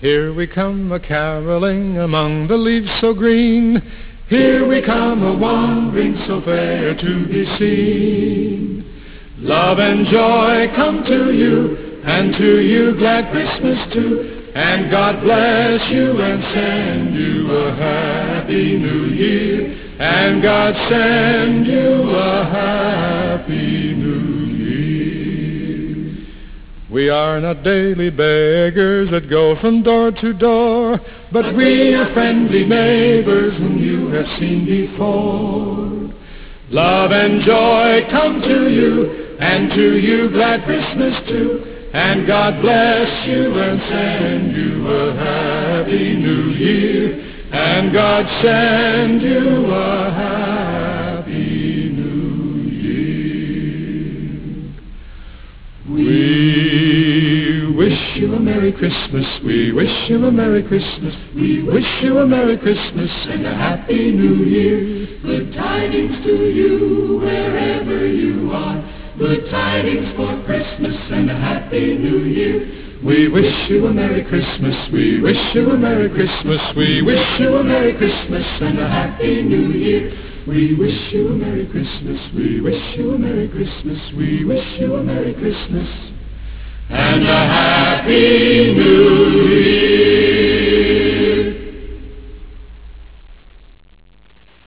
Here we come a-caroling among the leaves so green. Here we come a-wandering so fair to be seen. Love and joy come to you, and to you glad Christmas too. And God bless you and send you a happy new year. And God send you a happy new year. We are not daily beggars that go from door to door, but we are friendly neighbors whom you have seen before. Love and joy come to you, and to you glad Christmas too. And God bless you and send you a happy new year. And God send you a happy new year. We wish you a Merry Christmas. We wish you a Merry Christmas. We wish you a Merry Christmas and a Happy New Year. Good tidings to you wherever you are. Good tidings for Christmas and a Happy New Year. We wish you a Merry Christmas. We wish you a Merry Christmas. We wish you a Merry Christmas and a Happy New Year. We wish you a Merry Christmas. We wish you a Merry Christmas. We wish you a Merry Christmas and a Happy New Year.